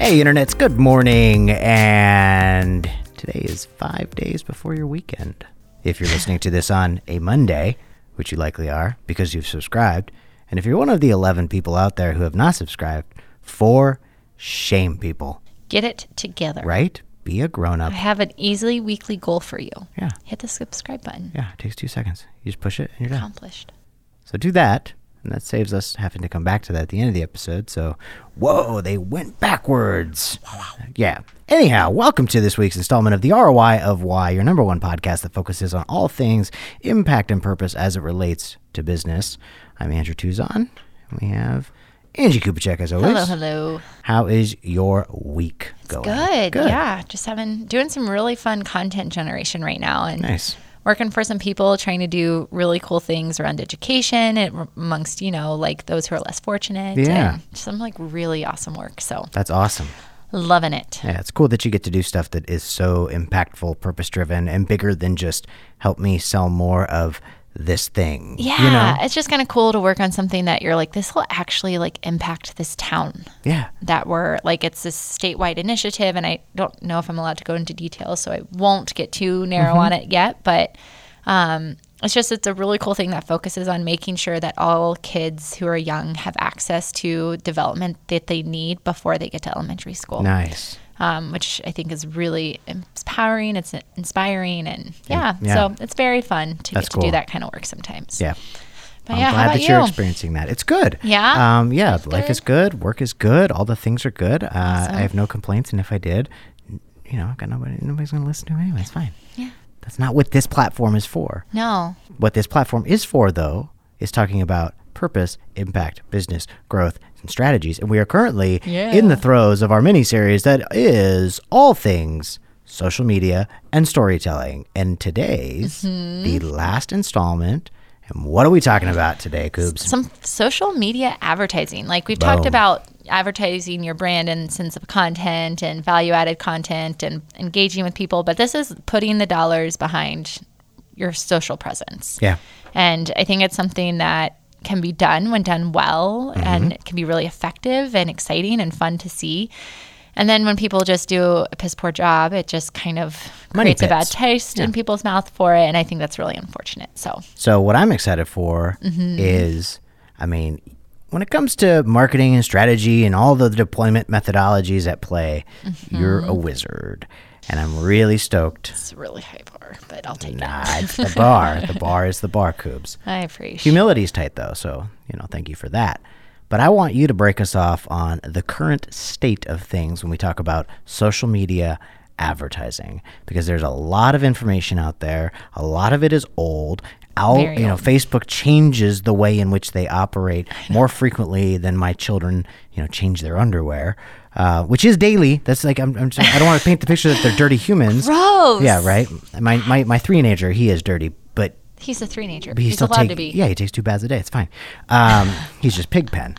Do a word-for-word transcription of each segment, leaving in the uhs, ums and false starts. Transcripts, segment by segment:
Hey, internets, good morning, and today is five days before your weekend. If you're listening to this on a Monday, which you likely are because you've subscribed, and if you're one of the eleven people out there who have not subscribed, for shame, people. Get it together. Right? Be a grown-up. I have an easily weekly goal for you. Yeah. Hit the subscribe button. Yeah, it takes two seconds. You just push it and you're done. Accomplished. So do that, and that saves us having to come back to that at the end of the episode. So, whoa, they went backwards. Yeah. Anyhow, welcome to this week's installment of the R O I of Why, your number one podcast that focuses on all things impact and purpose as it relates to business. I'm Andrew Tuzon, and we have Angie Kupacek as always. Hello, hello. How is your week going? Good. Good. Yeah. Just having, doing some really fun content generation right now. And nice. Working for some people trying to do really cool things around education and amongst, you know, like those who are less fortunate. Yeah. And some like really awesome work. So that's awesome. Loving it. Yeah, it's cool that you get to do stuff that is so impactful, purpose-driven, and bigger than just help me sell more of this thing. Yeah, you know? It's just kind of cool to work on something that you're like, this will actually like impact this town. Yeah. That we're like, it's this statewide initiative, and I don't know if I'm allowed to go into details, so I won't get too narrow Mm-hmm. on it yet, but um, it's just, it's a really cool thing that focuses on making sure that all kids who are young have access to development that they need before they get to elementary school. Nice. Um, which I think is really empowering. It's inspiring, and yeah, yeah. so it's very fun to That's get cool. to do that kind of work sometimes. Yeah. But I'm yeah, glad how about that you? you're experiencing that. It's good. Yeah? Um, yeah, That's life good. is good. Work is good. All the things are good. Uh, Awesome. I have no complaints, and if I did, you know, I've got nobody. Nobody's going to listen to it anyway. It's fine. Yeah. That's not what this platform is for. No. What this platform is for, though, is talking about purpose, impact, business, growth, and strategies. And we are currently Yeah. in the throes of our mini-series that is all things social media and storytelling. And today's Mm-hmm. the last installment. And what are we talking about today, Coobs? Some social media advertising. Like we've Boom. talked about advertising your brand and sense of content and value-added content and engaging with people, but this is putting the dollars behind your social presence. Yeah. And I think it's something that can be done when done well, Mm-hmm. and it can be really effective and exciting and fun to see. And then when people just do a piss poor job, it just kind of Money creates a bad pits. taste Yeah. in people's mouth for it. And I think that's really unfortunate. So So what I'm excited for Mm-hmm. is, I mean, when it comes to marketing and strategy and all the deployment methodologies at play, Mm-hmm. you're a wizard. And I'm really stoked. it's a really high bar, but I'll take Nah, it. it's the bar. The bar is the bar, Coobs. I appreciate it. Humility's tight, though, so, you know, thank you for that. But I want you to break us off on the current state of things when we talk about social media advertising, because there's a lot of information out there. A lot of it is old. Our, Very you know, old. Facebook changes the way in which they operate more frequently than my children, you know, change their underwear, uh, which is daily. That's like, I'm, I'm just, I don't want to paint the picture that they're dirty humans. Gross. Yeah, right. My my my three-nager, he is dirty, but He's a three-nager. but he He's still allowed take, to be. Yeah, he takes two baths a day. It's fine. Um, he's just pig pen,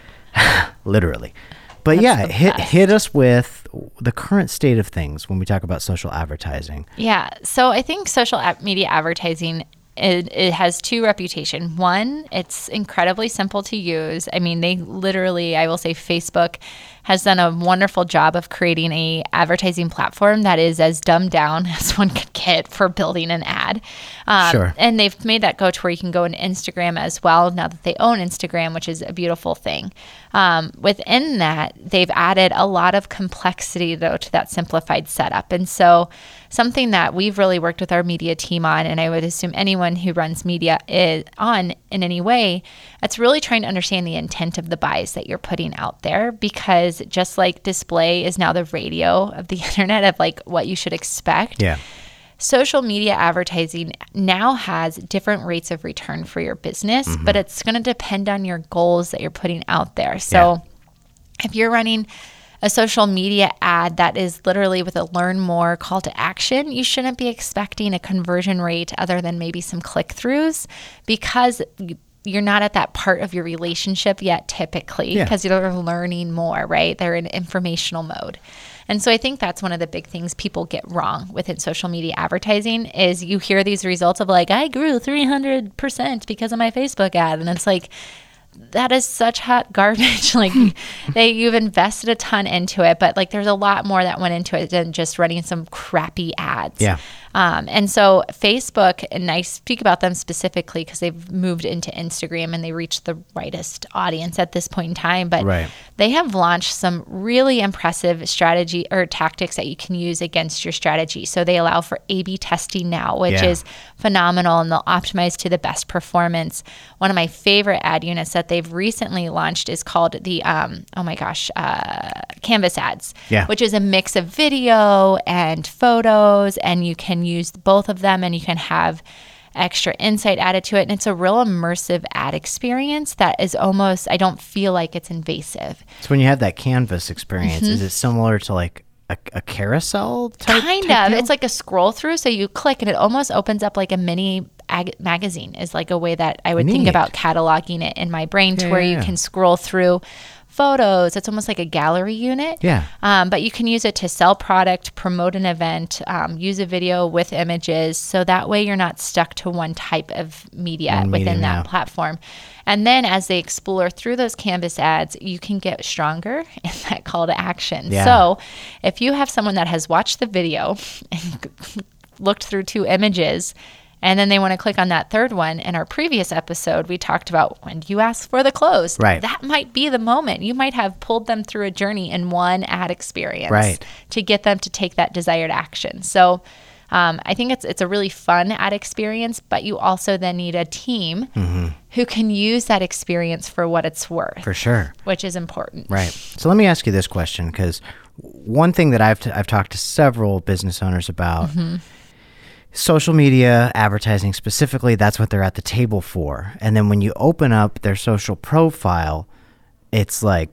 literally. But That's yeah, the hit best. hit us with the current state of things when we talk about social advertising. Yeah. So I think social ad- media advertising, it, it has two reputation. One, it's incredibly simple to use. I mean, they literally, I will say Facebook has done a wonderful job of creating a advertising platform that is as dumbed down as one could get for building an ad. Um, Sure. And they've made that go to where you can go on Instagram as well, now that they own Instagram, which is a beautiful thing. Um, within that, they've added a lot of complexity, though, to that simplified setup. And so something that we've really worked with our media team on, and I would assume anyone who runs media is on in any way, it's really trying to understand the intent of the buys that you're putting out there, because just like display is now the radio of the internet of like what you should expect. Yeah. Social media advertising now has different rates of return for your business, Mm-hmm. but it's going to depend on your goals that you're putting out there. So if you're running a social media ad that is literally with a learn more call to action, you shouldn't be expecting a conversion rate other than maybe some click-throughs, because you're not at that part of your relationship yet typically, Yeah. because you're learning more, right? They're in informational mode. And so I think that's one of the big things people get wrong within social media advertising is you hear these results of like, I grew three hundred percent because of my Facebook ad. And it's like, that is such hot garbage. Like they, you've invested a ton into it, but like there's a lot more that went into it than just running some crappy ads. Yeah. Um, and so Facebook, and I speak about them specifically because they've moved into Instagram and they reach the widest audience at this point in time. But Right. they have launched some really impressive strategy or tactics that you can use against your strategy. So they allow for A B testing now, which Yeah. is phenomenal, and they'll optimize to the best performance. One of my favorite ad units that they've recently launched is called the, um, oh my gosh, uh, Canvas ads, Yeah. which is a mix of video and photos, and you can use both of them and you can have extra insight added to it. And it's a real immersive ad experience that is almost, I don't feel like it's invasive. So when you have that Canvas experience, Mm-hmm. is it similar to like a, a carousel type? Kind type of. deal? It's like a scroll through. So you click and it almost opens up like a mini ag- magazine is like a way that I would think Neat. about cataloging it in my brain to Yeah, where yeah, you yeah. can scroll through photos. It's almost like a gallery unit. Yeah. Um, but you can use it to sell product, promote an event, um, use a video with images. So that way you're not stuck to one type of media One within medium, that yeah. platform. And then as they explore through those Canvas ads, you can get stronger in that call to action. Yeah. So if you have someone that has watched the video and looked through two images, and then they want to click on that third one. In our previous episode, we talked about when do you ask for the close? Right. That might be the moment. You might have pulled them through a journey in one ad experience Right. to get them to take that desired action. So um, I think it's it's a really fun ad experience, but you also then need a team who can use that experience for what it's worth, For sure. which is important. Right. So let me ask you this question, because one thing that I've, t- I've talked to several business owners about, Mm-hmm. social media advertising specifically, that's what they're at the table for. And then when you open up their social profile, it's like,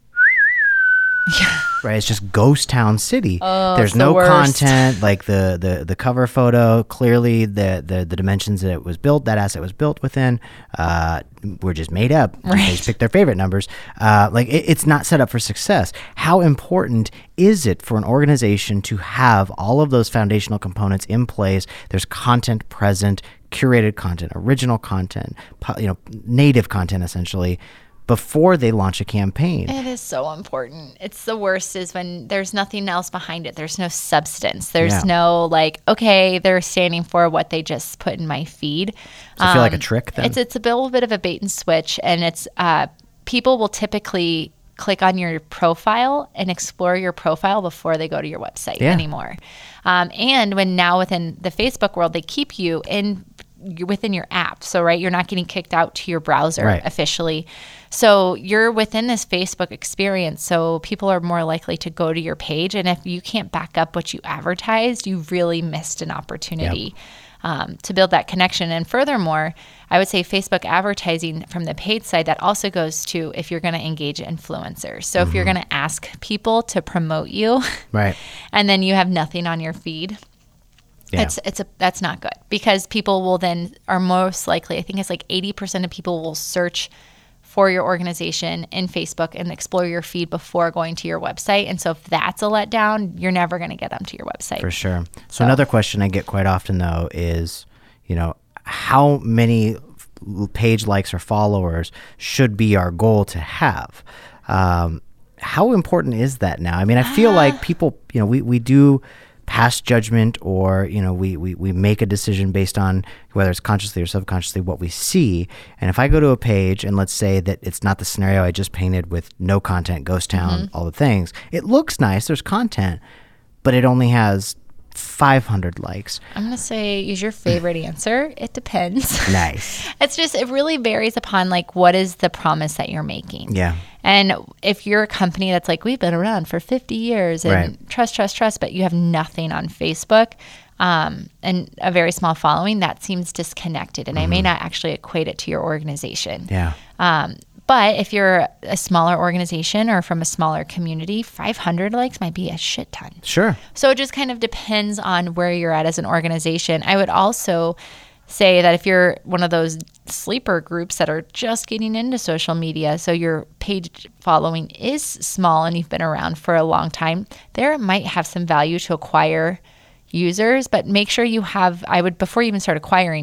right? It's just ghost town city. Oh, There's it's the no worst. content. Like the, the, the cover photo, clearly the, the, the dimensions that it was built, that asset was built within, uh, were just made up. They just picked their favorite numbers. Uh, like it, it's not set up for success. How important is it for an organization to have all of those foundational components in place? There's content present, curated content, original content, po- you know, native content essentially, before they launch a campaign. It is so important. It's the worst is when there's nothing else behind it. There's no substance. There's Yeah. no like, okay, they're standing for what they just put in my feed. Does it feel like a Um, trick then? It's it's a little bit of a bait and switch, and it's uh, people will typically click on your profile and explore your profile before they go to your website Yeah. anymore. Um, and when now within the Facebook world, they keep you in within your app. So, right, you're not getting kicked out to your browser Right. officially. So you're within this Facebook experience. So people are more likely to go to your page. And if you can't back up what you advertised, you really missed an opportunity um, to build that connection. And furthermore, I would say Facebook advertising from the paid side, that also goes to if you're going to engage influencers. So if you're going to ask people to promote you Right. and then you have nothing on your feed, Yeah. it's it's a that's not good, because people will then are most likely, I think it's like eighty percent of people will search for your organization in Facebook and explore your feed before going to your website. And so if that's a letdown, you're never going to get them to your website. For sure. So, So- another question I get quite often though is, you know, how many f- page likes or followers should be our goal to have? Um, how important is that now? I mean, I feel like people, you know, we, we do pass judgment, or, you know, we, we, we make a decision based on whether it's consciously or subconsciously what we see. And if I go to a page and let's say that it's not the scenario I just painted with no content, ghost town, all the things, it looks nice, there's content, but it only has five hundred likes. I'm going to say use your favorite answer. It depends. Nice. It's just, it really varies upon like what is the promise that you're making. Yeah. And if you're a company that's like, we've been around for fifty years and Right. trust, trust, trust, but you have nothing on Facebook um, and a very small following, that seems disconnected. And I may not actually equate it to your organization. Yeah. Um, but if you're a smaller organization or from a smaller community, five hundred likes might be a shit ton. Sure. So it just kind of depends on where you're at as an organization. I would also say that if you're one of those sleeper groups that are just getting into social media, so your page following is small and you've been around for a long time, there might have some value to acquire users, but make sure you have, I would, before you even start acquiring,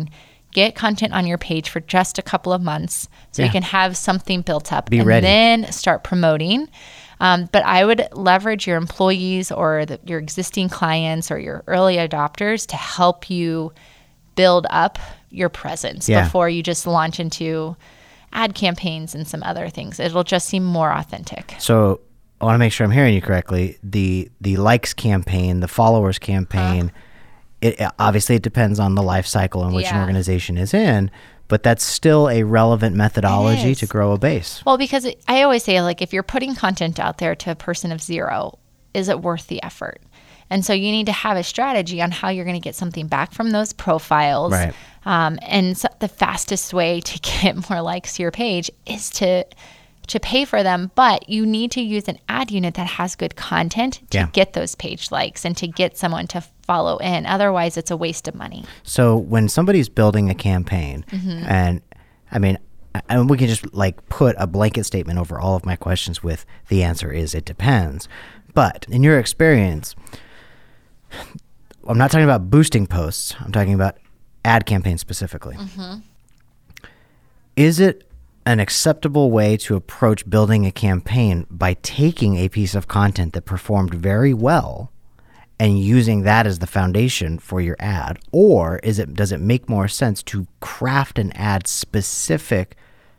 get content on your page for just a couple of months so Yeah. you can have something built up Be and ready. then start promoting. Um, but I would leverage your employees or the, your existing clients or your early adopters to help you build up your presence Yeah. before you just launch into ad campaigns and some other things. It'll just seem more authentic. So I want to make sure I'm hearing you correctly. The the likes campaign, the followers campaign, it obviously it depends on the life cycle in which an Yeah. organization is in, but that's still a relevant methodology is. to grow a base. Well, because it, I always say, like, if you're putting content out there to a person of zero, is it worth the effort? And so you need to have a strategy on how you're going to get something back from those profiles. Right. Um, and so the fastest way to get more likes to your page is to to pay for them, but you need to use an ad unit that has good content to Yeah. get those page likes and to get someone to follow in. Otherwise, it's a waste of money. So when somebody's building a campaign, Mm-hmm. and I mean, and we can just like put a blanket statement over all of my questions with the answer is it depends. But in your experience, I'm not talking about boosting posts. I'm talking about ad campaigns specifically. Mm-hmm. Is it an acceptable way to approach building a campaign by taking a piece of content that performed very well and using that as the foundation for your ad? Or is it does it make more sense to craft an ad specific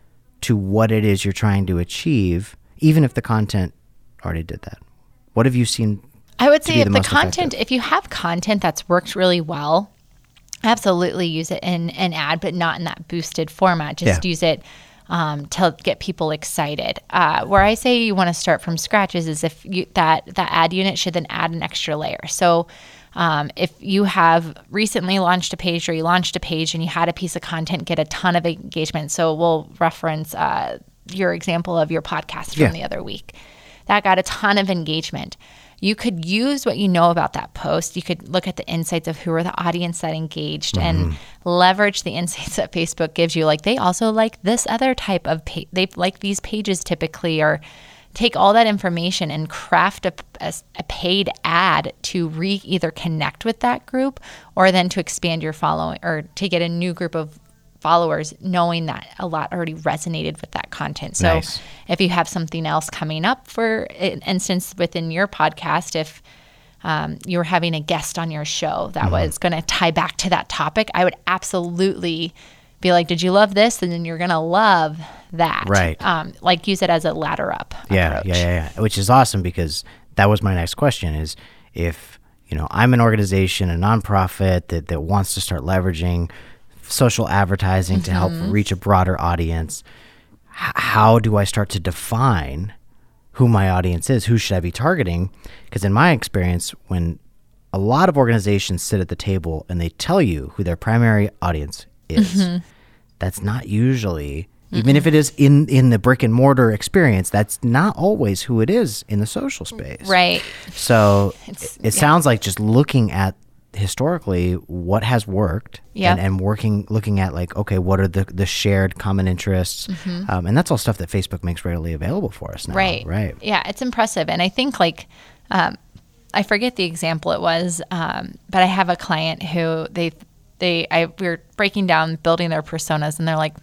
to what it is you're trying to achieve, even if the content already did that? What have you seen? I would to say be if the the most content, effective? if you have content that's worked really well, absolutely use it in an ad, but not in that boosted format. Just Yeah. use it um, to get people excited. Uh, where I say you want to start from scratch is, is if you, that that ad unit should then add an extra layer. So um, if you have recently launched a page or you launched a page and you had a piece of content get a ton of engagement, so we'll reference uh, your example of your podcast from Yeah. the other week. That got a ton of engagement. You could use what you know about that post. You could look at the insights of who are the audience that engaged and leverage the insights that Facebook gives you. Like, they also like this other type of page. They like these pages typically, or take all that information and craft a, a, a paid ad to re either connect with that group or then to expand your following or to get a new group of followers, knowing that a lot already resonated with that content. So Nice. if you have something else coming up, for an instance within your podcast, if um, you were having a guest on your show that Mm-hmm. was going to tie back to that topic, I would absolutely be like, did you love this? And then you're going to love that. Right. Um, like, use it as a ladder up Yeah, approach. yeah, yeah, yeah. Which is awesome, because that was my next question is if, you know, I'm an organization, a nonprofit that, that wants to start leveraging social advertising to help reach a broader audience, h- how do I start to define who my audience is? Who should I be targeting? Because in my experience, when a lot of organizations sit at the table and they tell you who their primary audience is, that's not usually, even if it is in, in the brick and mortar experience, that's not always who it is in the social space. Right. So It's- it, it yeah. sounds like just looking at historically what has worked Yeah. and, and working, looking at like, okay, what are the, the shared common interests? Um, and that's all stuff that Facebook makes readily available for us now. Right. Right. Yeah, it's impressive. And I think, like, um, I forget the example it was, um, but I have a client who they, they, I, we were breaking down, building their personas, and they're like,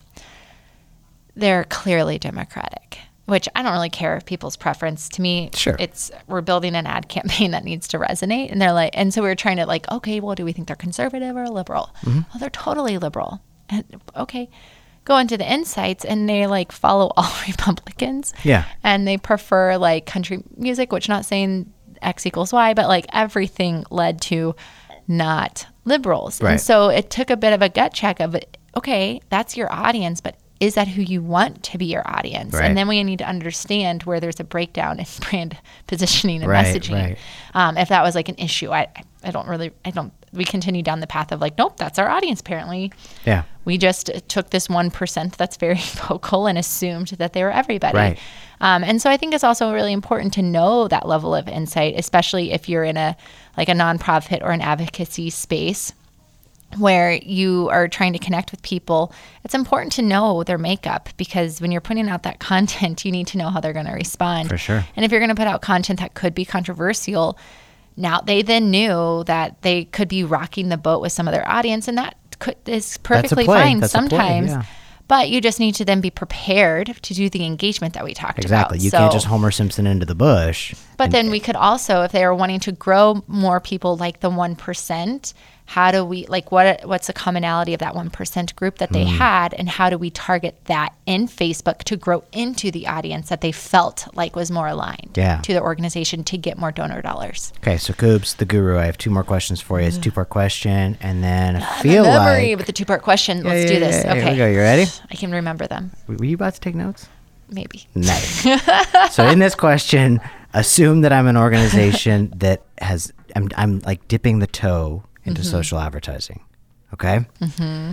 they're clearly Democratic, which I don't really care if people's preference. To me, Sure. it's, we're building an ad campaign that needs to resonate. And they're like, and so we were trying to like, okay, well, do we think they're conservative or liberal? Well, they're totally liberal. And okay, go into the insights and they like follow all Republicans. Yeah. And they prefer like country music, which not saying X equals Y, but like everything led to not liberals. Right. And so it took a bit of a gut check of, okay, that's your audience, but is that who you want to be your audience? Right. And then we need to understand where there's a breakdown in brand positioning and Right, messaging. right. Um, if that was like an issue, I, I don't really, I don't, we continue down the path of like, nope, that's our audience apparently. Yeah. We just took this one percent that's very vocal and assumed that they were everybody. Right. Um, and so I think it's also really important to know that level of insight, especially if you're in a like a nonprofit or an advocacy space where you are trying to connect with people. It's important to know their makeup, because when you're putting out that content, you need to know how they're going to respond. For sure. And if you're going to put out content that could be controversial, now they then knew that they could be rocking the boat with some of their audience, and that could, is perfectly play. fine That's a play, sometimes. yeah. But you just need to then be prepared to do the engagement that we talked Exactly. about. You So- can't just Homer Simpson into the bush. But and- then we could also, if they are wanting to grow more people like the one percent, how do we, like, what what's the commonality of that one percent group that they Mm. had, and how do we target that in Facebook to grow into the audience that they felt like was more aligned Yeah. to the organization to get more donor dollars? Okay, so Coobs, the guru, I have two more questions for you. It's a two-part question, and then I feel Memory like... with the two-part question. Yeah, Let's yeah, do this. yeah, Okay. Here we go. You ready? I can remember them. Were you about to take notes? Maybe. Nice. So in this question, assume that I'm an organization that has I'm I'm like dipping the toe into Mm-hmm. social advertising. Okay? Mm-hmm.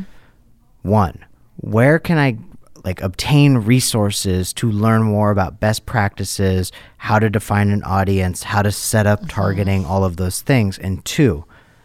One, where can I like obtain resources to learn more about best practices, how to define an audience, how to set up targeting, all of those things? And two,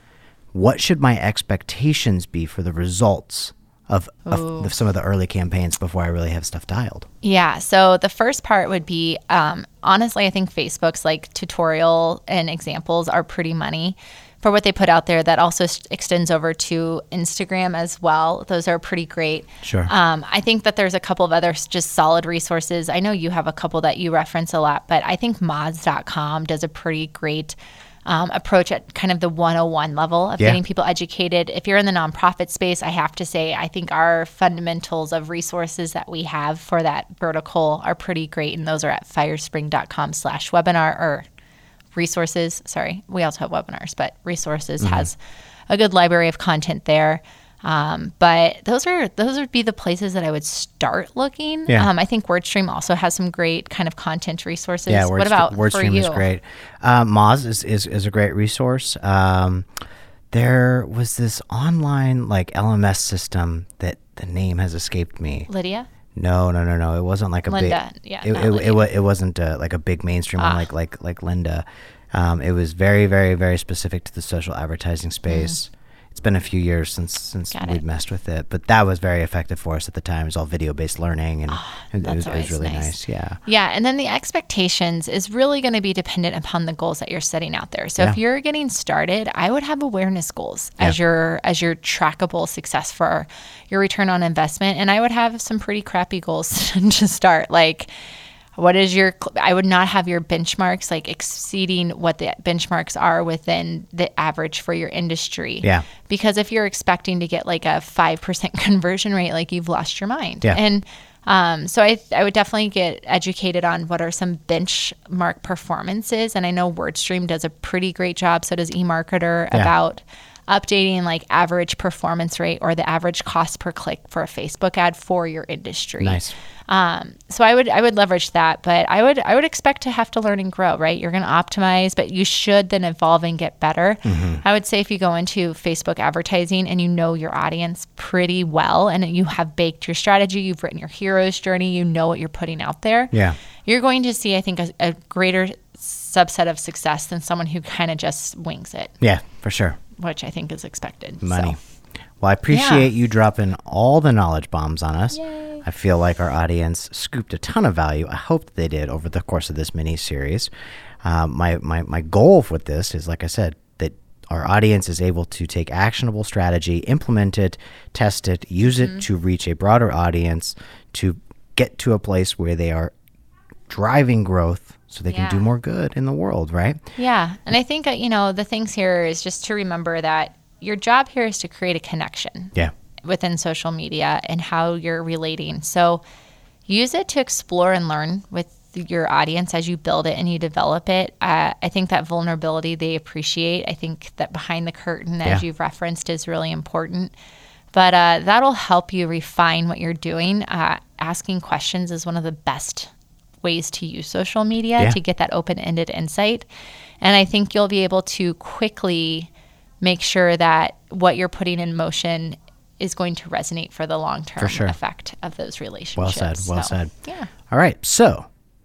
what should my expectations be for the results of, of the, some of the early campaigns before I really have stuff dialed? Yeah. So the first part would be, um, honestly, I think Facebook's like tutorial and examples are pretty money for what they put out there. That also s- extends over to Instagram as well. Those are pretty great. Sure. Um, I think that there's a couple of other s- just solid resources. I know you have a couple that you reference a lot, but I think mods dot com does a pretty great Um, approach at kind of the one oh one level of Yeah. getting people educated. If you're in the nonprofit space, I have to say, I think our fundamentals of resources that we have for that vertical are pretty great. And those are at firespring.com slash webinar or resources. Sorry, we also have webinars, but resources Mm-hmm. has a good library of content there. Um, but those are those would be the places that I would start looking. Yeah. Um, I think WordStream also has some great kind of content resources. Yeah, what Wordstream, about for WordStream you? is great. Um, Moz is, is, is a great resource. Um, there was this online like L M S system that the name has escaped me. Lydia? No, no, no, no. It wasn't like a Linda, big. yeah, It not it, Lydia. it, wa- it wasn't uh like a big mainstream one Ah. like like like Linda. Um, it was very very very specific to the social advertising space. It's been a few years since since Got we'd it. messed with it, but that was very effective for us at the time. It was all video based learning, and it, it that's was, it was always really nice. nice. Yeah. Yeah, and then the expectations is really going to be dependent upon the goals that you're setting out there. So if Yeah. you're getting started, I would have awareness goals as Yeah. your as your trackable success for your return on investment, and I would have some pretty crappy goals to start. Like, what is your? cl- I would not have your benchmarks like exceeding what the benchmarks are within the average for your industry. Yeah. Because if you're expecting to get like a five percent conversion rate, like you've lost your mind. Yeah. And um, so I, I would definitely get educated on what are some benchmark performances. And I know WordStream does a pretty great job. So does eMarketer Yeah. about updating like average performance rate or the average cost per click for a Facebook ad for your industry. Nice. Um, so I would I would leverage that, but I would I would expect to have to learn and grow, right? You're going to optimize, but you should then evolve and get better. Mm-hmm. I would say if you go into Facebook advertising and you know your audience pretty well and you have baked your strategy, you've written your hero's journey, you know what you're putting out there. Yeah. You're going to see, I think, a, a greater subset of success than someone who kind of just wings it, Yeah, for sure. which I think is expected. Money. So, Well, I appreciate you dropping all the knowledge bombs on us. Yay. I feel like our audience scooped a ton of value. I hope that they did over the course of this mini series. Um, my, my, my goal with this is, like I said, that our audience is able to take actionable strategy, implement it, test it, use Mm-hmm. it to reach a broader audience, to get to a place where they are driving growth so they Yeah. can do more good in the world, right? yeah. And I think, uh, you know, the things here is just to remember that your job here is to create a connection Yeah. within social media and how you're relating. So use it to explore and learn with your audience as you build it and you develop it. Uh, I think that vulnerability they appreciate. I think that behind the curtain, as Yeah. you've referenced, is really important. But uh, that'll help you refine what you're doing. Uh, asking questions is one of the best ways to use social media Yeah. to get that open-ended insight. And I think you'll be able to quickly make sure that what you're putting in motion is going to resonate for the long-term For sure. effect of those relationships. Well said. Well So, said. Yeah. All right. So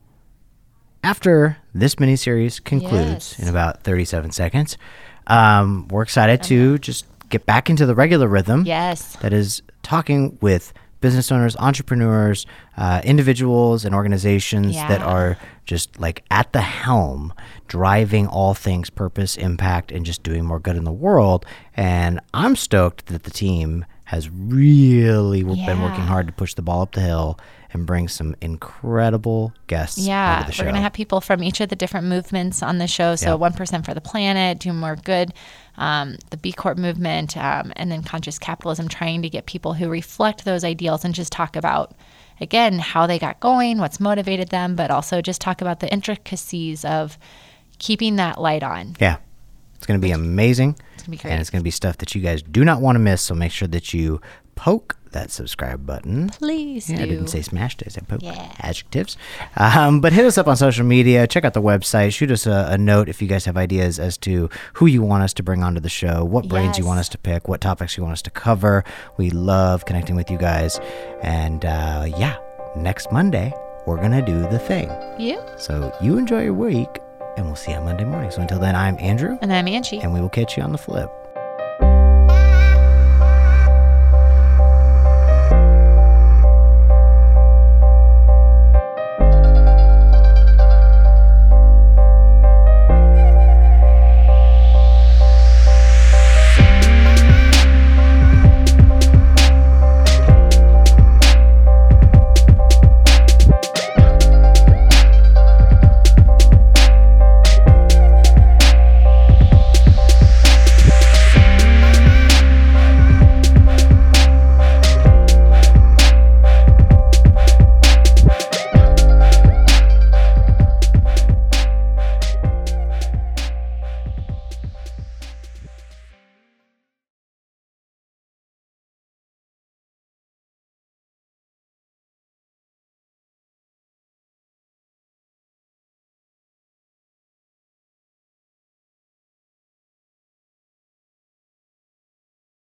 after this miniseries concludes Yes. in about thirty-seven seconds, um, we're excited to just get back into the regular rhythm. Yes. That is talking with business owners, entrepreneurs, uh, individuals, and organizations Yeah. that are just like at the helm, driving all things purpose, impact, and just doing more good in the world. And I'm stoked that the team has really w- been working Yeah. hard to push the ball up the hill and bring some incredible guests Yeah, onto the show. we're going to have people from each of the different movements on the show. So Yep. one percent for the planet, do more good, um, the B Corp movement, um, and then conscious capitalism, trying to get people who reflect those ideals and just talk about, again, how they got going, what's motivated them, but also just talk about the intricacies of keeping that light on. Yeah. It's going to be amazing. It's going to be great. And it's going to be stuff that you guys do not want to miss. So make sure that you poke that subscribe button. Please Yeah, do. I didn't say smashed it. I said poke. Yeah. Adjectives. Um, but hit us up on social media. Check out the website. Shoot us a, a note if you guys have ideas as to who you want us to bring onto the show, what brains you Yes. want us to pick, what topics you want us to cover. We love connecting with you guys. And uh, yeah, next Monday, we're going to do the thing. You? So you enjoy your week, and we'll see you on Monday morning. So until then, I'm Andrew, And I'm Angie. and we will catch you on the flip.